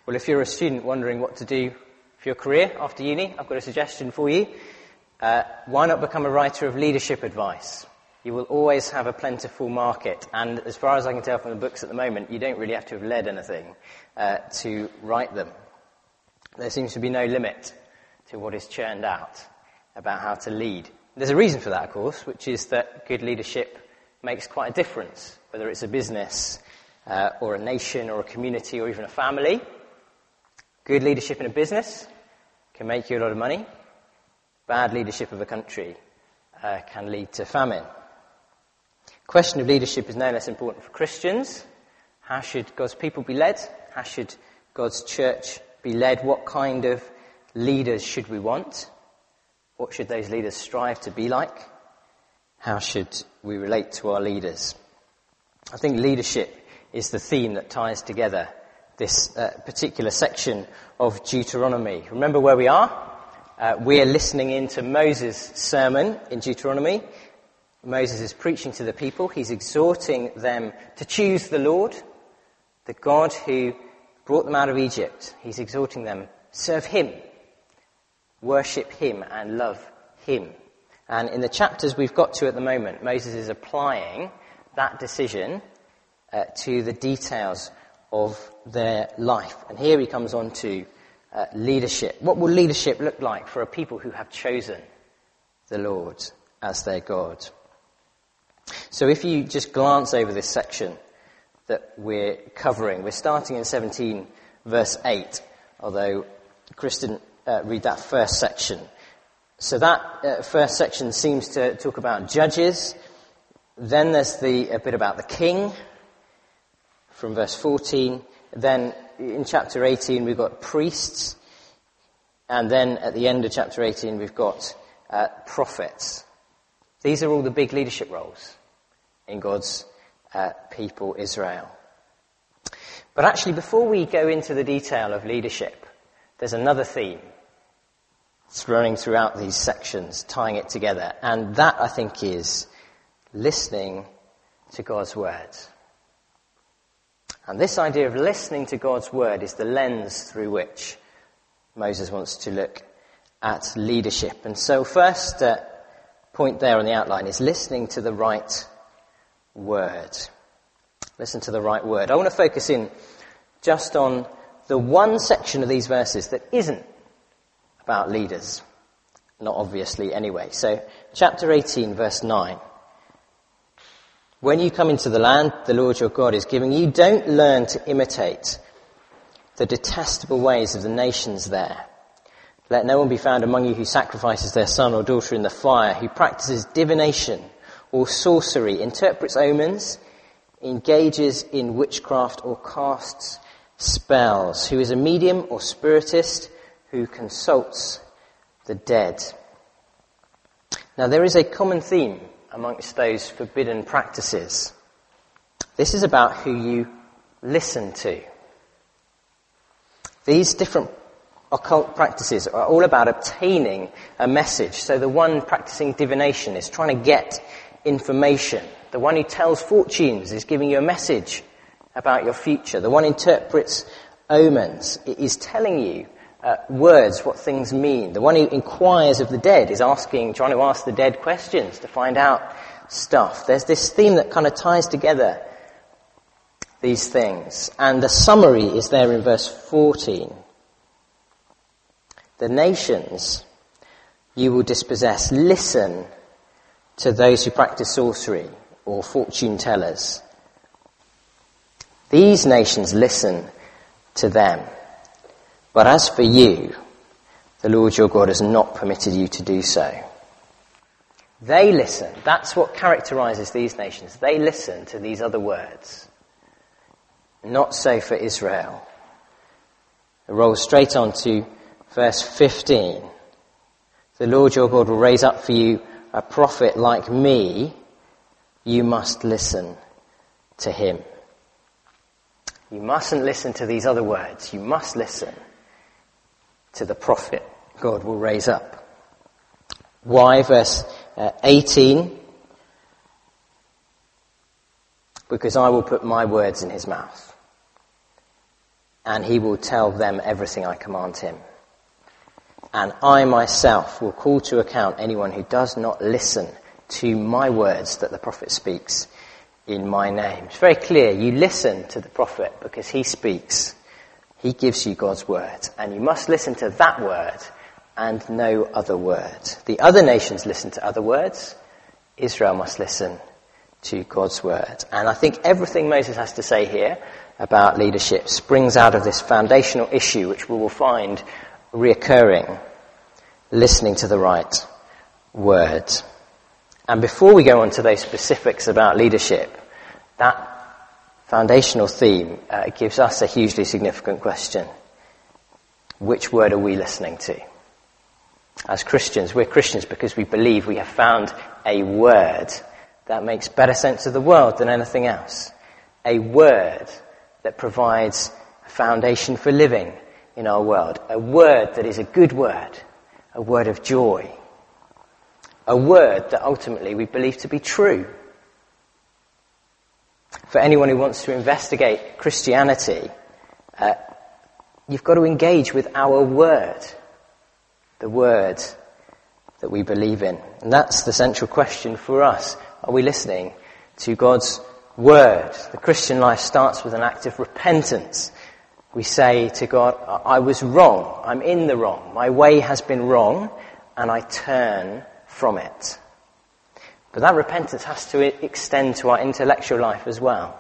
Well, if you're a student wondering what to do for your career after uni, I've got a suggestion for you. Why not become a writer of leadership advice? You will always have a plentiful market, and as far as I can tell from the books at the moment, you don't really have to have led anything to write them. There seems to be no limit to what is churned out about how to lead. There's a reason for that, of course, which is that good leadership makes quite a difference, whether it's a business or a nation or a community or even a family. Good leadership in a business can make you a lot of money. Bad leadership of a country can lead to famine. The question of leadership is no less important for Christians. How should God's people be led? How should God's church be led? What kind of leaders should we want? What should those leaders strive to be like? How should we relate to our leaders? I think leadership is the theme that ties together this particular section of Deuteronomy. Remember where we are? We're listening into Moses' sermon in Deuteronomy. Moses is preaching to the people. He's exhorting them to choose the Lord, the God who brought them out of Egypt. He's exhorting them, serve him, worship him and love him. And in the chapters we've got to at the moment, Moses is applying that decision to the details of their life. And here he comes on to leadership. What will leadership look like for a people who have chosen the Lord as their God? So if you just glance over this section that we're covering, we're starting in 17 verse 8, although Chris didn't read that first section. So that first section seems to talk about judges. Then there's a bit about the king from verse 14. Then in chapter 18 we've got priests. And then at the end of chapter 18 we've got prophets. These are all the big leadership roles in God's people, Israel. But actually, before we go into the detail of leadership, there's another theme that's running throughout these sections, tying it together. And that, I think, is listening to God's word. And this idea of listening to God's word is the lens through which Moses wants to look at leadership. And so first point there on the outline is listening to the right word. Listen to the right word. I want to focus in just on the one section of these verses that isn't about leaders. Not obviously anyway. So chapter 18 verse 9. When you come into the land the Lord your God is giving you, don't learn to imitate the detestable ways of the nations there. Let no one be found among you who sacrifices their son or daughter in the fire, who practices divination or sorcery, interprets omens, engages in witchcraft or casts spells, who is a medium or spiritist, who consults the dead. Now there is a common theme amongst those forbidden practices. This is about who you listen to. These different occult practices are all about obtaining a message. So the one practicing divination is trying to get information. The one who tells fortunes is giving you a message about your future. The one who interprets omens is telling you words, what things mean. The one who inquires of the dead is trying to ask the dead questions to find out stuff. There's this theme that kind of ties together these things. And the summary is there in verse 14. The nations you will dispossess, listen to those who practice sorcery or fortune tellers. These nations listen to them. But as for you, the Lord your God has not permitted you to do so. They listen. That's what characterizes these nations. They listen to these other words. Not so for Israel. It rolls straight on to verse 15. The Lord your God will raise up for you a prophet like me. You must listen to him. You mustn't listen to these other words. You must listen to the prophet God will raise up. Why? Verse 18. Because I will put my words in his mouth. and he will tell them everything I command him. And I myself will call to account anyone who does not listen to my words that the prophet speaks in my name. It's very clear. You listen to the prophet because he speaks. He gives you God's word. And you must listen to that word and no other word. The other nations listen to other words. Israel must listen to God's word. And I think everything Moses has to say here about leadership springs out of this foundational issue, which we will find reoccurring: listening to the right word. And before we go on to those specifics about leadership, that foundational theme gives us a hugely significant question. Which word are we listening to? As Christians, we're Christians because we believe we have found a word that makes better sense of the world than anything else. A word that provides a foundation for living in our world. A word that is a good word. A word of joy. A word that ultimately we believe to be true. For anyone who wants to investigate Christianity, you've got to engage with our word. The word that we believe in. And that's the central question for us. Are we listening to God's word? The Christian life starts with an act of repentance. We say to God, I was wrong. I'm in the wrong. My way has been wrong, and I turn from it. But that repentance has to extend to our intellectual life as well.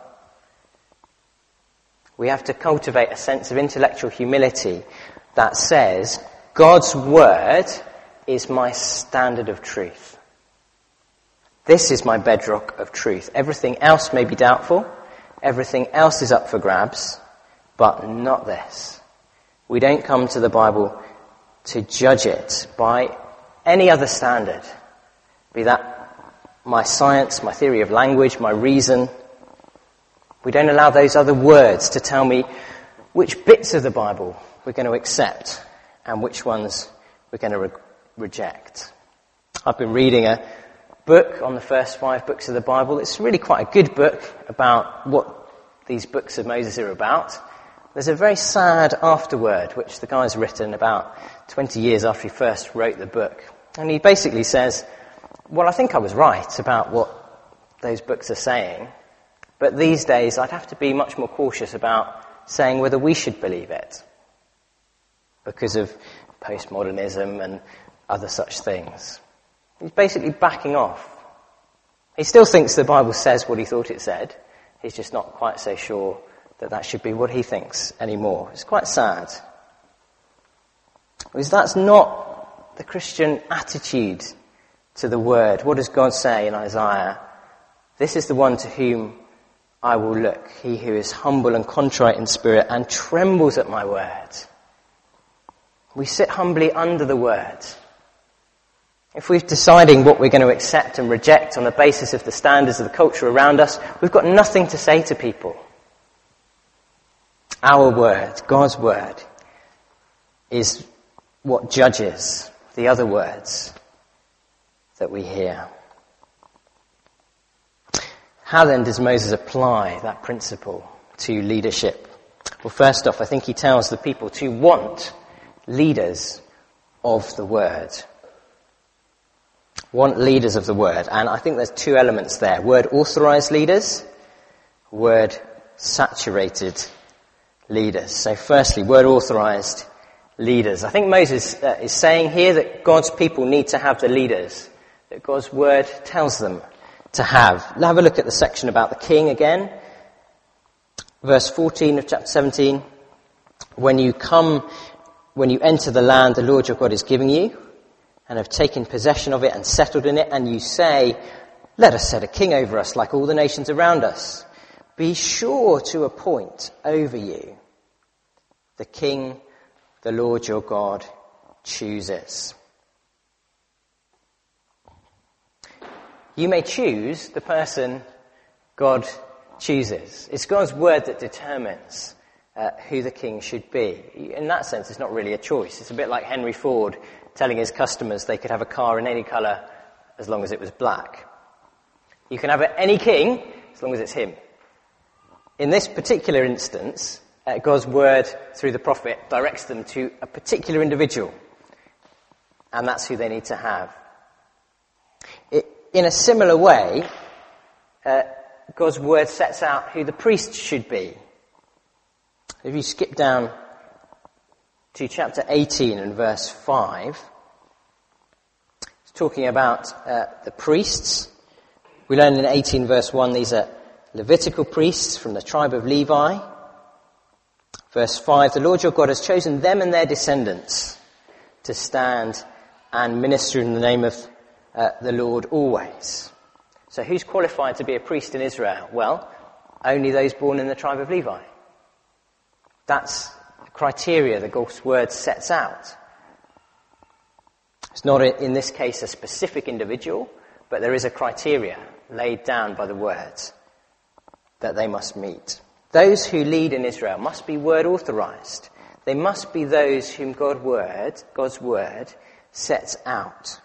We have to cultivate a sense of intellectual humility that says, God's word is my standard of truth. This is my bedrock of truth. Everything else may be doubtful. Everything else is up for grabs. But not this. We don't come to the Bible to judge it by any other standard. Be that my science, my theory of language, my reason. We don't allow those other words to tell me which bits of the Bible we're going to accept and which ones we're going to reject. I've been reading a book on the first 5 books of the Bible. It's really quite a good book about what these books of Moses are about. There's a very sad afterword, which the guy's written about 20 years after he first wrote the book. And he basically says, well, I think I was right about what those books are saying, but these days I'd have to be much more cautious about saying whether we should believe it because of postmodernism and other such things. He's basically backing off. He still thinks the Bible says what he thought it said. He's just not quite so sure that should be what he thinks anymore. It's quite sad. Because that's not the Christian attitude to the word. What does God say in Isaiah? This is the one to whom I will look, he who is humble and contrite in spirit and trembles at my word. We sit humbly under the word. If we're deciding what we're going to accept and reject on the basis of the standards of the culture around us, we've got nothing to say to people. Our word, God's word, is what judges the other words that we hear. How then does Moses apply that principle to leadership? Well, first off, I think he tells the people to want leaders of the word. Want leaders of the word. And I think there's 2 elements there. Word authorized leaders, word saturated leaders. So firstly, word authorized leaders. I think Moses is saying here that God's people need to have the leaders that God's word tells them to have. Let's have a look at the section about the king again. Verse 14 of chapter 17. When you enter the land the Lord your God is giving you, and have taken possession of it and settled in it, and you say, let us set a king over us like all the nations around us. Be sure to appoint over you the king the Lord your God chooses. You may choose the person God chooses. It's God's word that determines who the king should be. In that sense, it's not really a choice. It's a bit like Henry Ford telling his customers they could have a car in any colour as long as it was black. You can have any king as long as it's him. In this particular instance, God's word through the prophet directs them to a particular individual, and that's who they need to have. In a similar way, God's word sets out who the priest should be. If you skip down to chapter 18 and verse 5, it's talking about the priests. We learn in 18 verse 1, these are Levitical priests from the tribe of Levi. Verse 5, the Lord your God has chosen them and their descendants to stand and minister in the name of the Lord always. So who's qualified to be a priest in Israel? Well, only those born in the tribe of Levi. That's the criteria that God's word sets out. It's not, in this case, a specific individual, but there is a criteria laid down by the word that they must meet. Those who lead in Israel must be word authorized. They must be those whom God's word sets out.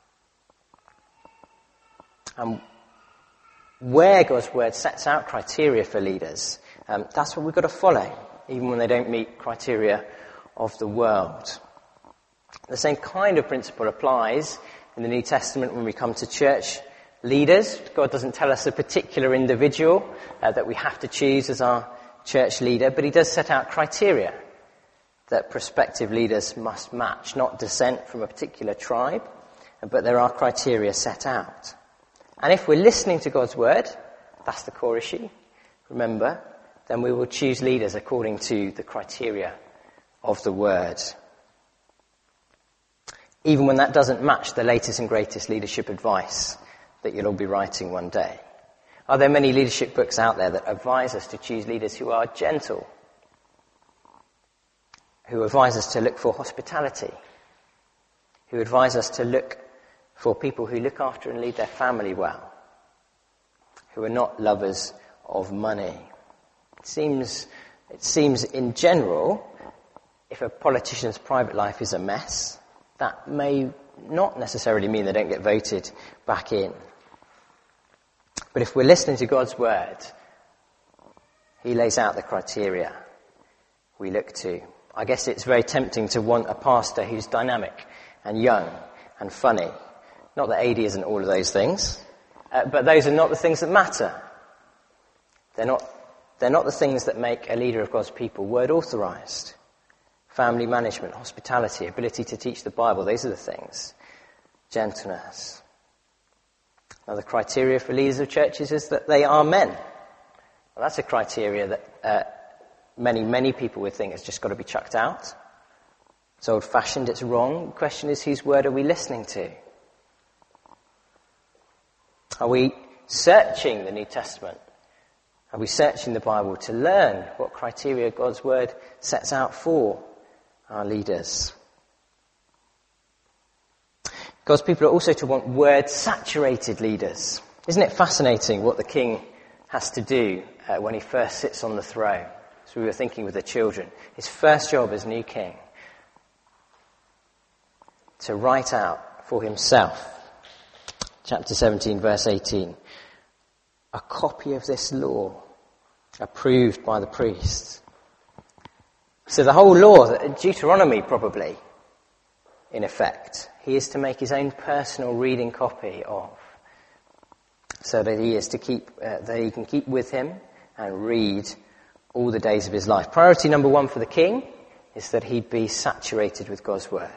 And where God's word sets out criteria for leaders, that's what we've got to follow, even when they don't meet criteria of the world. The same kind of principle applies in the New Testament when we come to church leaders. God doesn't tell us a particular individual that we have to choose as our church leader, but he does set out criteria that prospective leaders must match, not descent from a particular tribe, but there are criteria set out. And if we're listening to God's word, that's the core issue, remember, then we will choose leaders according to the criteria of the word. Even when that doesn't match the latest and greatest leadership advice that you'll all be writing one day. Are there many leadership books out there that advise us to choose leaders who are gentle, who advise us to look for hospitality, who advise us to look for people who look after and lead their family well, who are not lovers of money? It seems in general, if a politician's private life is a mess, that may not necessarily mean they don't get voted back in. But if we're listening to God's word, he lays out the criteria we look to. I guess it's very tempting to want a pastor who's dynamic and young and funny. Not that AD isn't all of those things, but those are not the things that matter. They're not the things that make a leader of God's people word authorized. Family management, hospitality, ability to teach the Bible, those are the things. Gentleness. Now, the criteria for leaders of churches is that they are men. Well, that's a criteria that many people would think has just got to be chucked out. It's old-fashioned, it's wrong. The question is, whose word are we listening to? Are we searching the New Testament? Are we searching the Bible to learn what criteria God's word sets out for our leaders? God's people are also to want word-saturated leaders. Isn't it fascinating what the king has to do when he first sits on the throne? As we were thinking with the children, his first job as new king, to write out for himself, chapter 17, verse 18, a copy of this law approved by the priests. So the whole law, Deuteronomy probably, in effect, he is to make his own personal reading copy of, so that he can keep with him and read all the days of his life. Priority number one for the king is that he'd be saturated with God's word.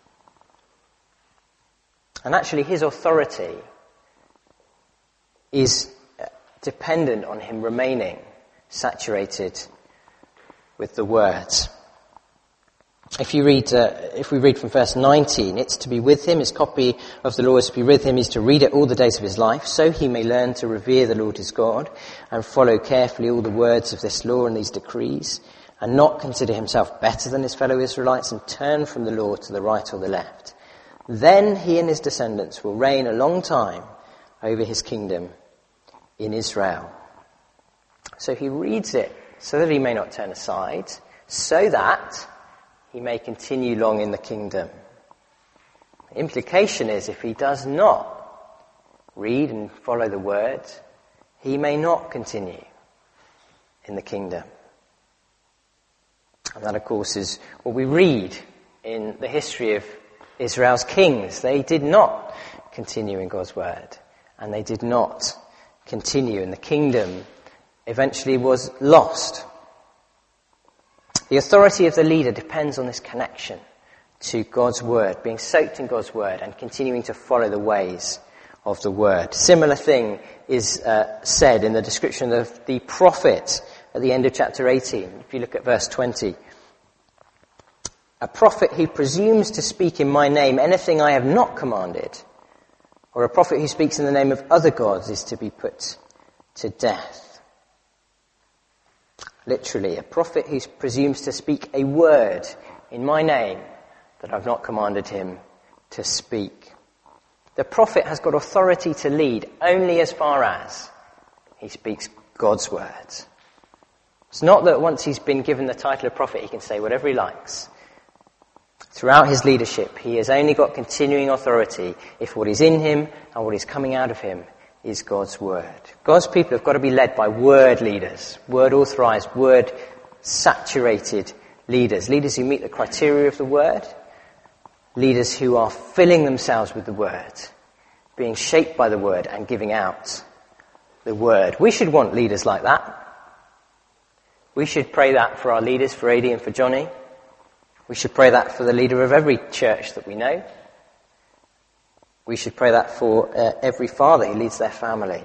And actually his authority is dependent on him remaining saturated with the word. If we read from verse 19, it's to be with him, his copy of the law is to be with him, he's to read it all the days of his life, so he may learn to revere the Lord his God, and follow carefully all the words of this law and these decrees, and not consider himself better than his fellow Israelites, and turn from the law to the right or the left. Then he and his descendants will reign a long time over his kingdom in Israel. So he reads it so that he may not turn aside, so that he may continue long in the kingdom. The implication is, if he does not read and follow the word, he may not continue in the kingdom. And that, of course, is what we read in the history of Israel's kings. They did not continue in God's word, and they did not continue, and the kingdom eventually was lost. The authority of the leader depends on this connection to God's word, being soaked in God's word and continuing to follow the ways of the word. Similar thing is said in the description of the prophet at the end of chapter 18. If you look at verse 20. A prophet who presumes to speak in my name anything I have not commanded, or a prophet who speaks in the name of other gods, is to be put to death. Literally, a prophet who presumes to speak a word in my name that I've not commanded him to speak. The prophet has got authority to lead only as far as he speaks God's words. It's not that once he's been given the title of prophet, he can say whatever he likes. Throughout his leadership, he has only got continuing authority if what is in him and what is coming out of him is God's word. God's people have got to be led by word leaders, word-authorized, word-saturated leaders. Leaders who meet the criteria of the word. Leaders who are filling themselves with the word, being shaped by the word and giving out the word. We should want leaders like that. We should pray that for our leaders, for Adi and for Johnny. We should pray that for the leader of every church that we know. We should pray that for every father who leads their family.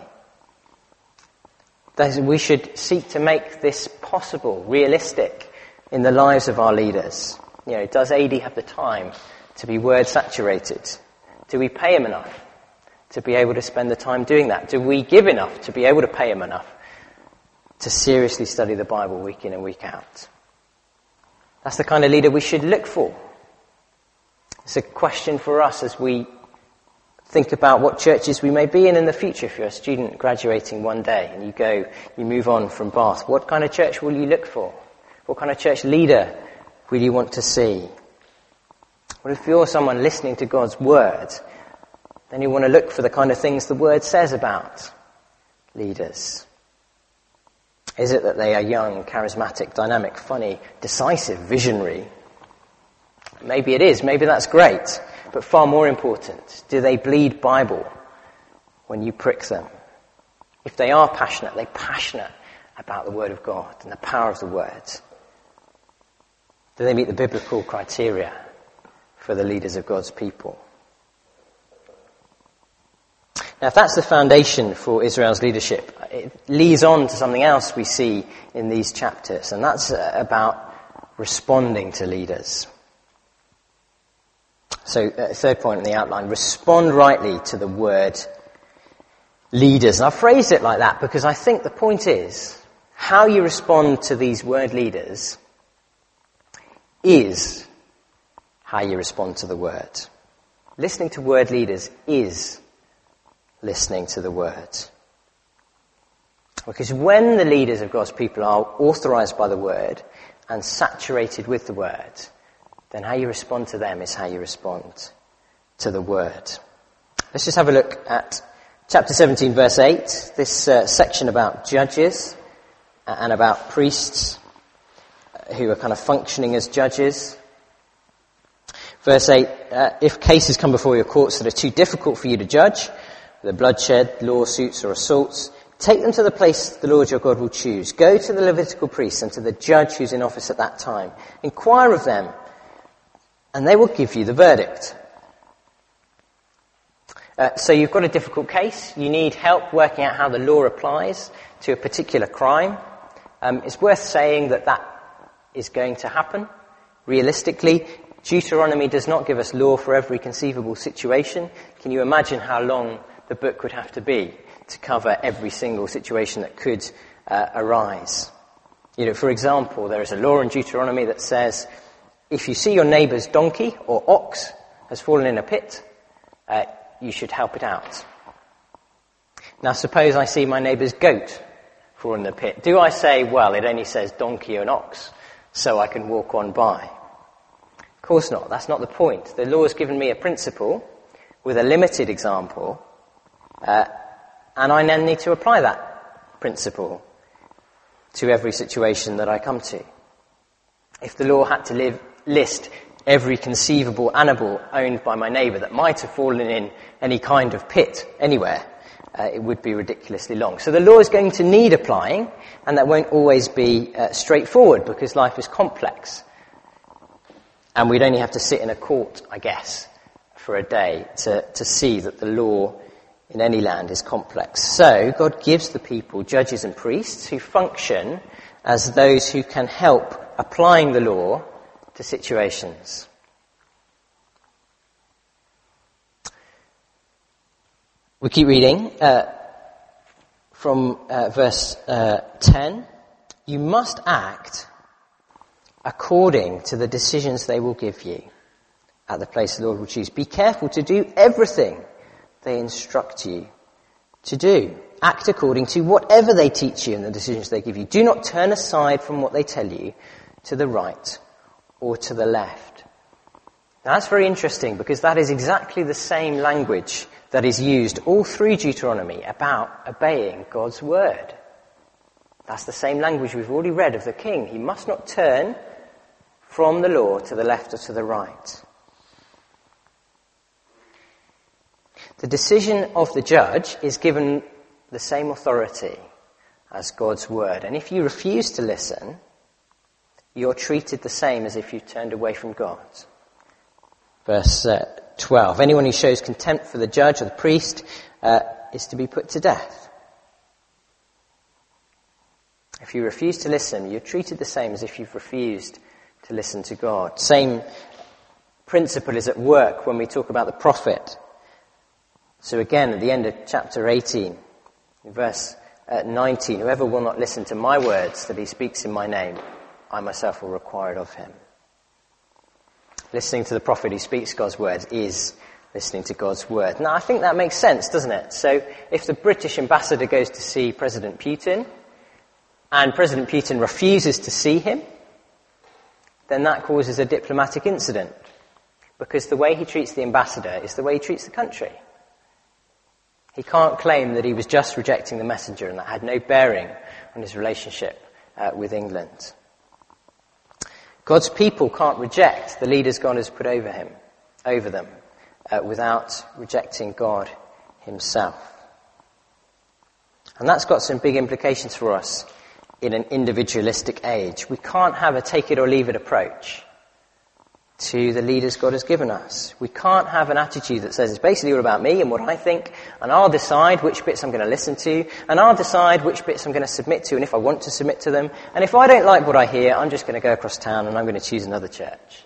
We should seek to make this possible, realistic in the lives of our leaders. You know, does Adi have the time to be word saturated? Do we pay him enough to be able to spend the time doing that? Do we give enough to be able to pay him enough to seriously study the Bible week in and week out? That's the kind of leader we should look for. It's a question for us as we think about what churches we may be in the future. If you're a student graduating one day and you move on from Bath, what kind of church will you look for? What kind of church leader will you want to see? Well, if you're someone listening to God's word, then you want to look for the kind of things the word says about leaders. Is it that they are young, charismatic, dynamic, funny, decisive, visionary? Maybe it is. Maybe that's great. But far more important, do they bleed Bible when you prick them? If they are passionate, they're passionate about the Word of God and the power of the Word. Do they meet the biblical criteria for the leaders of God's people? Now, if that's the foundation for Israel's leadership, it leads on to something else we see in these chapters, and that's about responding to leaders. So, third point in the outline, respond rightly to the word leaders. And I've phrased it like that because I think the point is, how you respond to these word leaders is how you respond to the word. Listening to word leaders is listening to the word. Because when the leaders of God's people are authorized by the word and saturated with the word, then how you respond to them is how you respond to the word. Let's just have a look at chapter 17, verse 8, this section about judges and about priests who are kind of functioning as judges. Verse 8, if cases come before your courts that are too difficult for you to judge, the bloodshed, lawsuits or assaults, take them to the place the Lord your God will choose. Go to the Levitical priests and to the judge who's in office at that time. Inquire of them, and they will give you the verdict. So you've got a difficult case. You need help working out how the law applies to a particular crime. It's worth saying that is going to happen. Realistically, Deuteronomy does not give us law for every conceivable situation. Can you imagine how long the book would have to be to cover every single situation that could arise? You know, for example, there is a law in Deuteronomy that says, if you see your neighbour's donkey or ox has fallen in a pit, you should help it out. Now, suppose I see my neighbour's goat fall in the pit. Do I say, well, it only says donkey and ox, so I can walk on by? Of course not. That's not the point. The law has given me a principle with a limited example, and I then need to apply that principle to every situation that I come to. If the law had to list every conceivable animal owned by my neighbour that might have fallen in any kind of pit anywhere, it would be ridiculously long. So the law is going to need applying, and that won't always be straightforward because life is complex. And we'd only have to sit in a court, I guess, for a day to see that the law in any land is complex. So God gives the people judges and priests who function as those who can help applying the law to situations. We keep reading from verse 10. You must act according to the decisions they will give you at the place the Lord will choose. Be careful to do everything they instruct you to do. Act according to whatever they teach you and the decisions they give you. Do not turn aside from what they tell you to the right or to the left. Now that's very interesting because that is exactly the same language that is used all through Deuteronomy about obeying God's word. That's the same language we've already read of the king. He must not turn from the law to the left or to the right. The decision of the judge is given the same authority as God's word. And if you refuse to listen, you're treated the same as if you turned away from God. Verse 12. Anyone who shows contempt for the judge or the priest is to be put to death. If you refuse to listen, you're treated the same as if you've refused to listen to God. Same principle is at work when we talk about the prophet. So again, at the end of chapter 18, in verse 19, whoever will not listen to my words that he speaks in my name, I myself will require it of him. Listening to the prophet who speaks God's words is listening to God's word. Now, I think that makes sense, doesn't it? So if the British ambassador goes to see President Putin, and President Putin refuses to see him, then that causes a diplomatic incident. Because the way he treats the ambassador is the way he treats the country. He can't claim that he was just rejecting the messenger and that had no bearing on his relationship with England. God's people can't reject the leaders God has put over them, without rejecting God himself. And that's got some big implications for us in an individualistic age. We can't have a take it or leave it approach to the leaders God has given us. We can't have an attitude that says it's basically all about me and what I think, and I'll decide which bits I'm going to listen to, and I'll decide which bits I'm going to submit to and if I want to submit to them, and if I don't like what I hear, I'm just going to go across town and I'm going to choose another church.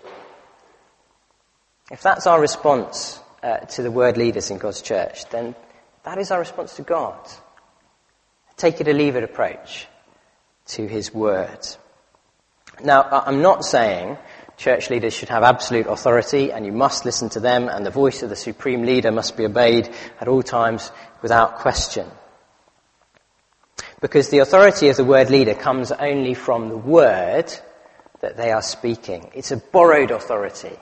If that's our response to the word leaders in God's church, then that is our response to God. Take it or leave it approach to his word. Now, I'm not saying church leaders should have absolute authority and you must listen to them and the voice of the supreme leader must be obeyed at all times without question. Because the authority of the word leader comes only from the word that they are speaking. It's a borrowed authority.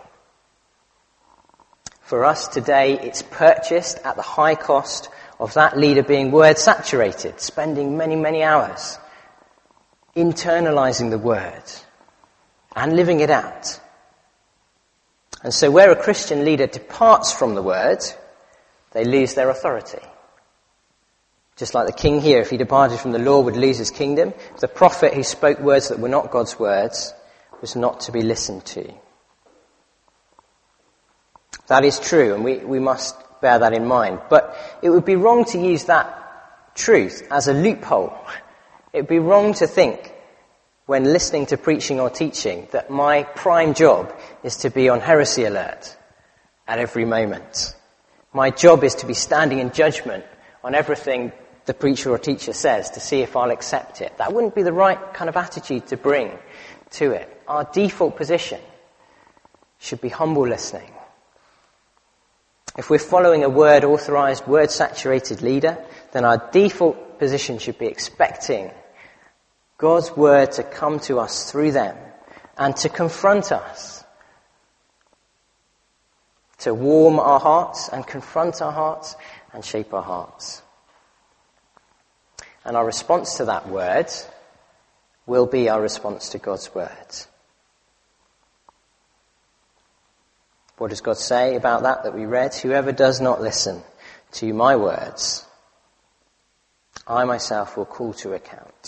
For us today, it's purchased at the high cost of that leader being word saturated, spending many, many hours internalizing the word and living it out. And so where a Christian leader departs from the word, they lose their authority. Just like the king here, if he departed from the law, would lose his kingdom. The prophet who spoke words that were not God's words was not to be listened to. That is true, and we must bear that in mind. But it would be wrong to use that truth as a loophole. It would be wrong to think, when listening to preaching or teaching, that my prime job is to be on heresy alert at every moment. My job is to be standing in judgment on everything the preacher or teacher says to see if I'll accept it. That wouldn't be the right kind of attitude to bring to it. Our default position should be humble listening. If we're following a word-authorized, word-saturated leader, then our default position should be expecting God's word to come to us through them and to confront us, to warm our hearts and confront our hearts and shape our hearts. And our response to that word will be our response to God's word. What does God say about that we read? Whoever does not listen to my words, I myself will call to account.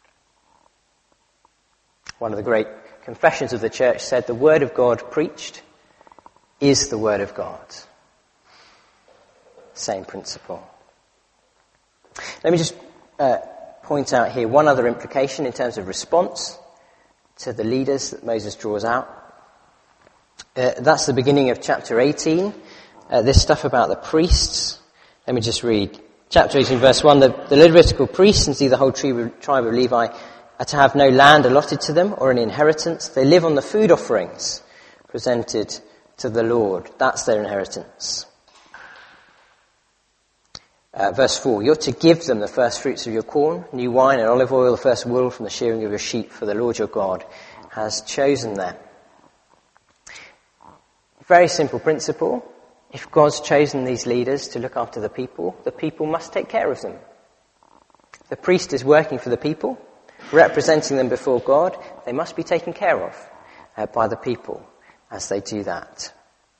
One of the great confessions of the church said, the word of God preached is the word of God. Same principle. Let me just point out here one other implication in terms of response to the leaders that Moses draws out. That's the beginning of chapter 18. This stuff about the priests. Let me just read. Chapter 18, verse 1. The Levitical priests, and see the whole tribe of Levi, are to have no land allotted to them or an inheritance. They live on the food offerings presented to the Lord. That's their inheritance. Verse 4. You're to give them the first fruits of your corn, new wine and olive oil, the first wool from the shearing of your sheep, for the Lord your God has chosen them. Very simple principle. If God's chosen these leaders to look after the people must take care of them. The priest is working for the people, representing them before God. They must be taken care of by the people as they do that.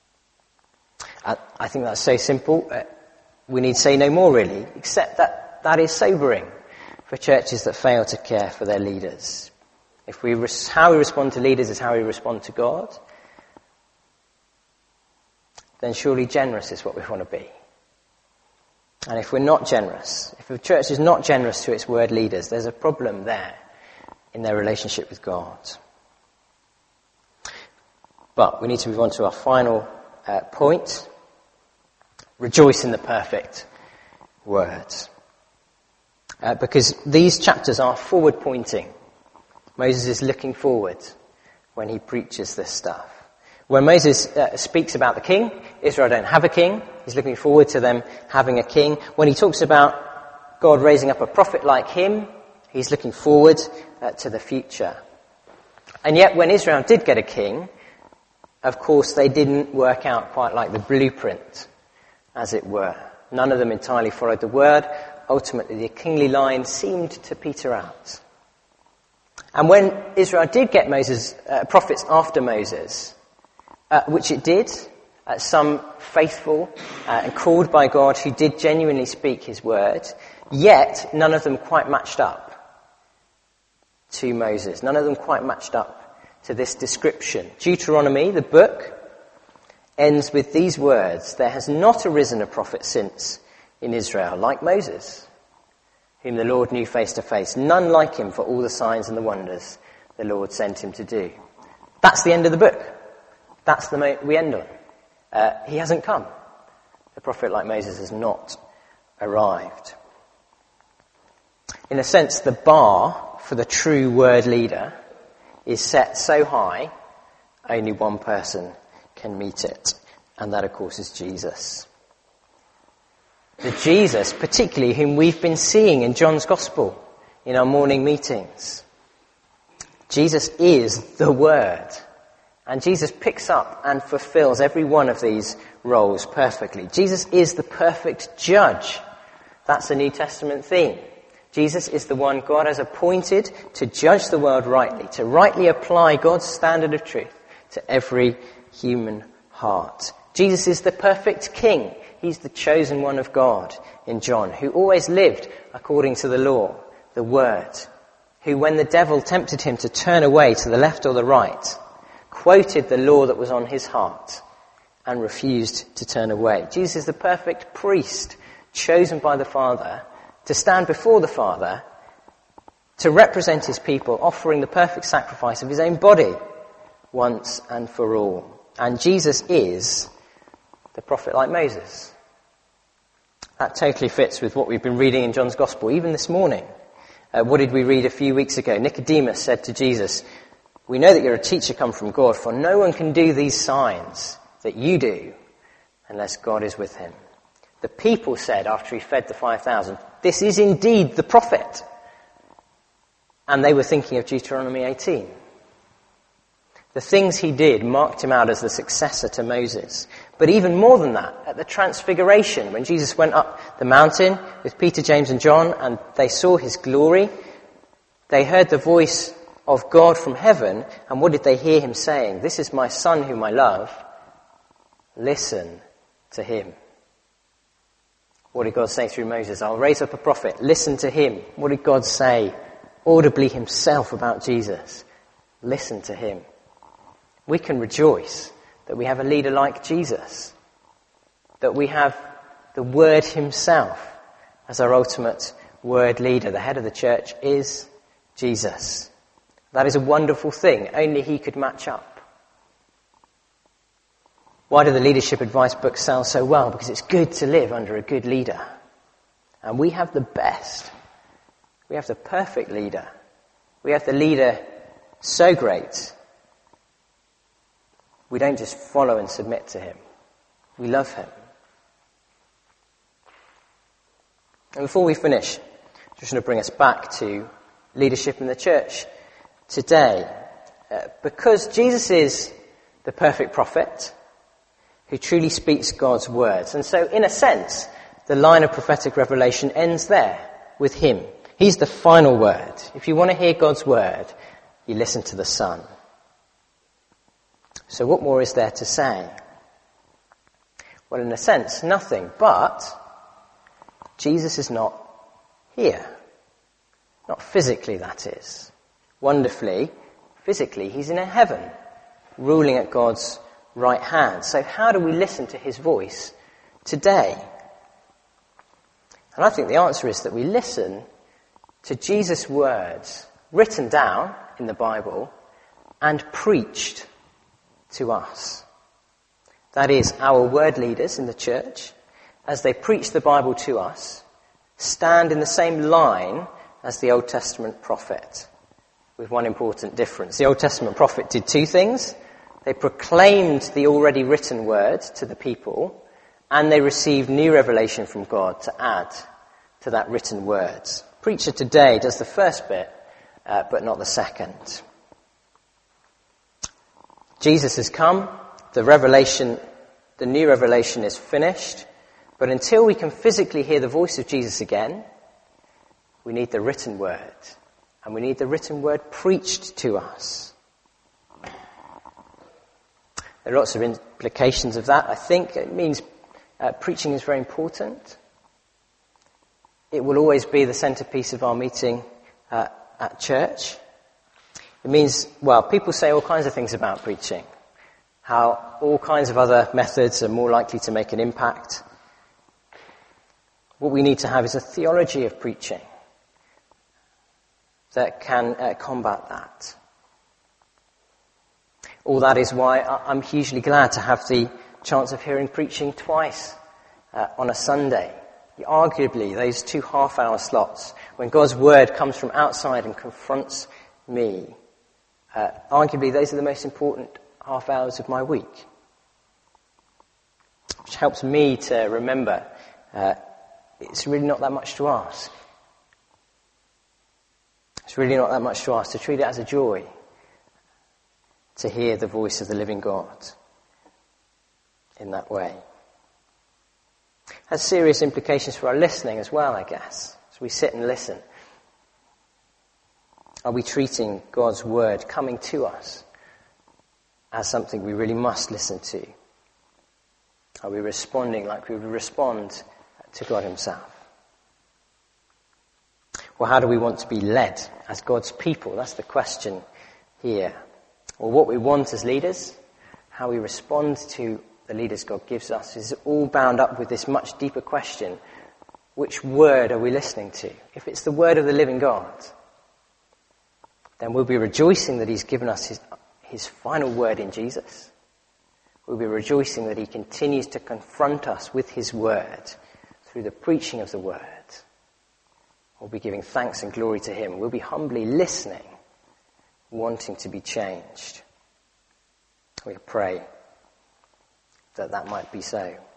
I think that's so simple. We need say no more, really, except that is sobering for churches that fail to care for their leaders. How we respond to leaders is how we respond to God, then surely generous is what we want to be. And if we're not generous, if a church is not generous to its word leaders, there's a problem there in their relationship with God. But we need to move on to our final point. Rejoice in the perfect word. Because these chapters are forward-pointing. Moses is looking forward when he preaches this stuff. When Moses speaks about the king, Israel don't have a king. He's looking forward to them having a king. When he talks about God raising up a prophet like him, he's looking forward to the future. And yet when Israel did get a king, of course they didn't work out quite like the blueprint, as it were. None of them entirely followed the word. Ultimately, the kingly line seemed to peter out. And when Israel did get prophets after Moses, which it did, some faithful and called by God who did genuinely speak his word, yet none of them quite matched up to Moses. None of them quite matched up to this description. Deuteronomy, the book, ends with these words: there has not arisen a prophet since in Israel like Moses, whom the Lord knew face to face, none like him for all the signs and the wonders the Lord sent him to do. That's the end of the book. That's the moment we end on. He hasn't come. The prophet like Moses has not arrived. In a sense, the bar for the true word leader is set so high, only one person can meet it. And that, of course, is Jesus. The Jesus, particularly, whom we've been seeing in John's Gospel in our morning meetings. Jesus is the Word. And Jesus picks up and fulfills every one of these roles perfectly. Jesus is the perfect judge. That's a New Testament theme. Jesus is the one God has appointed to judge the world rightly, to rightly apply God's standard of truth to every human heart. Jesus is the perfect king. He's the chosen one of God in John, who always lived according to the law, the word, who, when the devil tempted him to turn away to the left or the right, quoted the law that was on his heart and refused to turn away. Jesus is the perfect priest, chosen by the Father to stand before the Father, to represent his people, offering the perfect sacrifice of his own body once and for all. And Jesus is the prophet like Moses. That totally fits with what we've been reading in John's Gospel, even this morning. What did we read a few weeks ago? Nicodemus said to Jesus, "We know that you're a teacher come from God, for no one can do these signs that you do unless God is with him." The people said, after he fed the 5,000, "This is indeed the prophet." And they were thinking of Deuteronomy 18. The things he did marked him out as the successor to Moses. But even more than that, at the Transfiguration, when Jesus went up the mountain with Peter, James and John, and they saw his glory, they heard the voice of God from heaven, and what did they hear him saying? "This is my son whom I love. Listen to him. What did God say through Moses? I'll raise up a prophet. Listen to him. What did God say audibly himself about Jesus? Listen to him. We can rejoice that we have a leader like Jesus, that we have the Word himself as our ultimate word leader. The head of the church is Jesus. That is a wonderful thing. Only he could match up. Why do the leadership advice books sell so well? Because it's good to live under a good leader. And we have the best. We have the perfect leader. We have the leader so great. We don't just follow and submit to him. We love him. And before we finish, I just want to bring us back to leadership in the church today. Because Jesus is the perfect prophet who truly speaks God's words. And so, in a sense, the line of prophetic revelation ends there with him. He's the final word. If you want to hear God's word, you listen to the Son. So what more is there to say? Well, in a sense, nothing. But Jesus is not here. Not physically, that is. Wonderfully, physically, he's in heaven, ruling at God's right hand. So how do we listen to his voice today? And I think the answer is that we listen to Jesus' words written down in the Bible and preached to us. That is, our word leaders in the church, as they preach the Bible to us, stand in the same line as the Old Testament prophet, with one important difference. The Old Testament prophet did two things. They proclaimed the already written word to the people, and they received new revelation from God to add to that written word. Preacher today does the first bit, but not the second. Jesus has come, the new revelation is finished, but until we can physically hear the voice of Jesus again, we need the written word, and we need the written word preached to us. There are lots of implications of that. I think it means preaching is very important. It will always be the centrepiece of our meeting at church. It means, well, people say all kinds of things about preaching, how all kinds of other methods are more likely to make an impact. What we need to have is a theology of preaching that can combat that. All that is why I'm hugely glad to have the chance of hearing preaching twice on a Sunday. Arguably, those 2 half-hour slots, when God's word comes from outside and confronts me, arguably those are the most important half hours of my week. Which helps me to remember it's really not that much to ask. It's really not that much to ask, to treat it as a joy to hear the voice of the living God in that way. Has serious implications for our listening as well, I guess, as we sit and listen. Are we treating God's word coming to us as something we really must listen to? Are we responding like we would respond to God himself? Well, how do we want to be led as God's people? That's the question here. Well, what we want as leaders, how we respond to the leaders God gives us, is all bound up with this much deeper question: which word are we listening to? If it's the word of the living God, then we'll be rejoicing that he's given us his final word in Jesus. We'll be rejoicing that he continues to confront us with his word through the preaching of the word. We'll be giving thanks and glory to him. We'll be humbly listening, wanting to be changed. We pray that might be so.